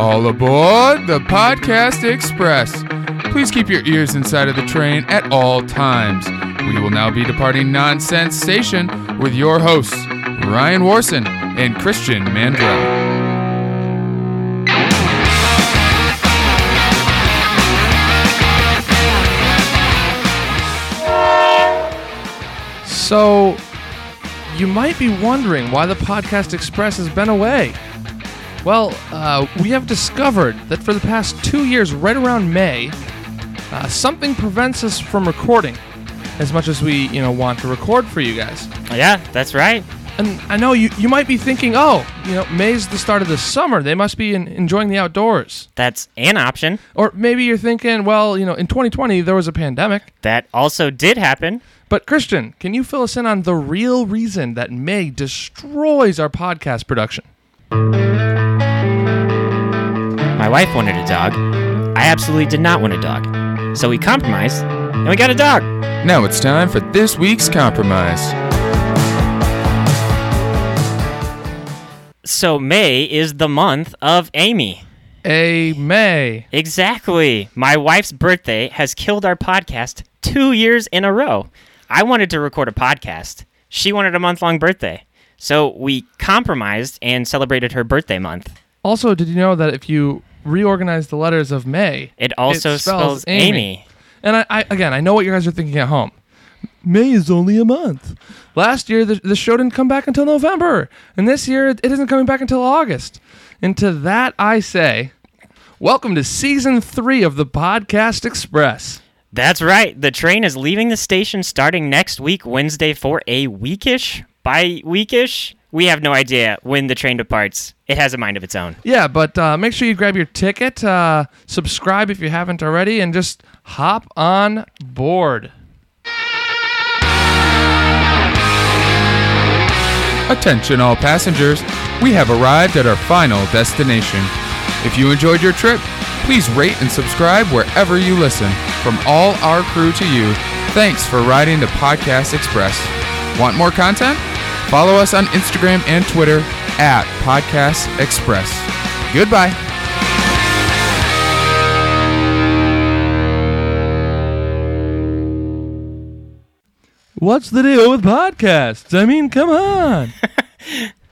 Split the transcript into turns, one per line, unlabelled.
All aboard the Podcast Express. Please keep your ears inside of the train at all times. We will now be departing Nonsense Station with your hosts, Ryan Warson and Christian Mandrell.
So, you might be wondering why the Podcast Express has been away. Well, we have discovered that for the past 2 years, right around May, something prevents us from recording as much as we, want to record for you guys.
Yeah, that's right.
And I know you might be thinking, May's the start of the summer. They must be enjoying the outdoors.
That's an option.
Or maybe you're thinking, well, in 2020, there was a pandemic.
That also did happen.
But Christian, can you fill us in on the real reason that May destroys our podcast production?
My wife wanted a dog. I absolutely did not want a dog. So we compromised, and we got a dog.
Now it's time for this week's compromise.
So May is the month of Amy.
May.
Exactly. My wife's birthday has killed our podcast 2 years in a row. I wanted to record a podcast. She wanted a month-long birthday. So we compromised and celebrated her birthday month.
Also, did you know that if you reorganize the letters of May,
it also spells Amy.
And I know what you guys are thinking at home. May is only a month. Last year, the show didn't come back until November. And this year, it isn't coming back until August. And to that, I say, welcome to Season 3 of the Podcast Express.
That's right. The train is leaving the station starting next week, Wednesday, for a bi-weekish. We have no idea when the train departs. It has a mind of its own.
Yeah, but make sure you grab your ticket, subscribe if you haven't already, and just hop on board.
Attention all passengers, we have arrived at our final destination. If you enjoyed your trip, please rate and subscribe wherever you listen. From all our crew to you, thanks for riding the Podcast Express. Want more content? Follow us on Instagram and Twitter at Podcast Express. Goodbye.
What's the deal with podcasts? I mean, come on.